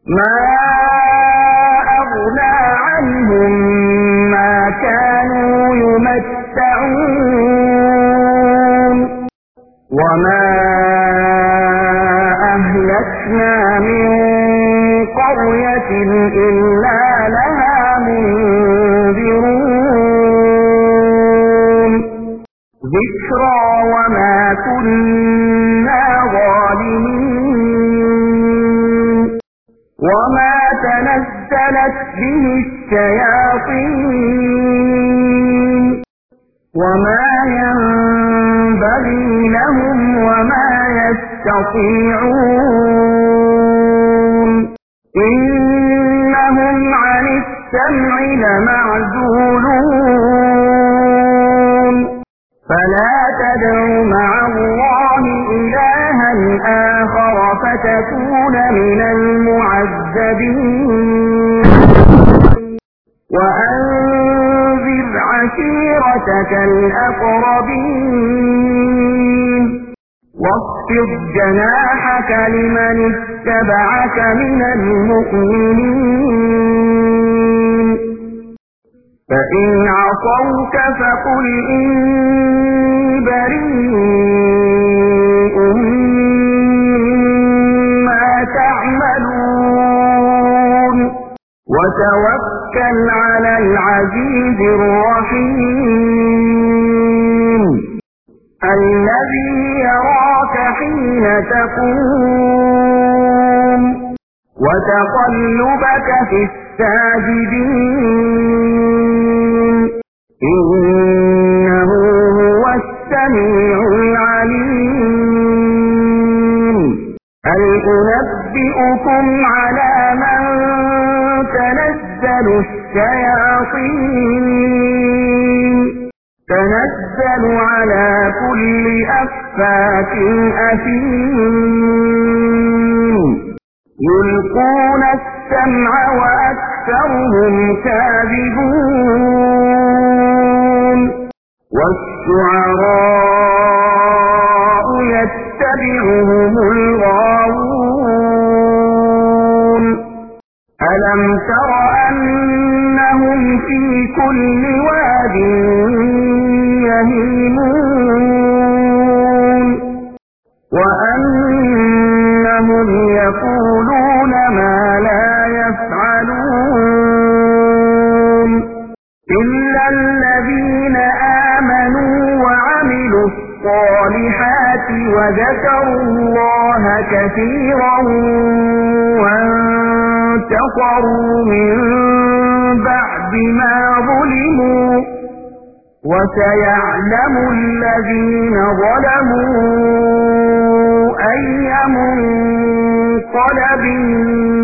ما أغنى عنهم ما كانوا يمتعون وما أهلكنا من قرية إلا لها منذرون ذكرى وما كنا ظالمين وما تنزلت به الشياطين وما ينبغي لهم وما يستطيعون إنهم عن السمع لمعزولون فلا تدع مع الله إلها آخر فتكون من المعذبين وأنذر عشيرتك الأقربين واخفض جناحك لمن اتبعك من المؤمنين فإن عصوك فقل إني بريء مما تعملون وتوكل على العزيز الرحيم الذي يراك حين تقوم وتقلبك في الساجدين إنه هو السميع العليم هل أنبئكم على من تنزل الشياطين تنزل على كل أفاك أثيم يلقون السمع وأكثرهم كاذبون والشعراء يتبعهم الغاوون ألم تر أنهم في كل واد يهيمون وأنهم يقولون ما لا يفعلون إلا الذين آمنوا وعملوا الصالحات وذكروا الله كثيرا وانتصروا من بعد ما ظلموا وسيعلم الذين ظلموا أي منقلب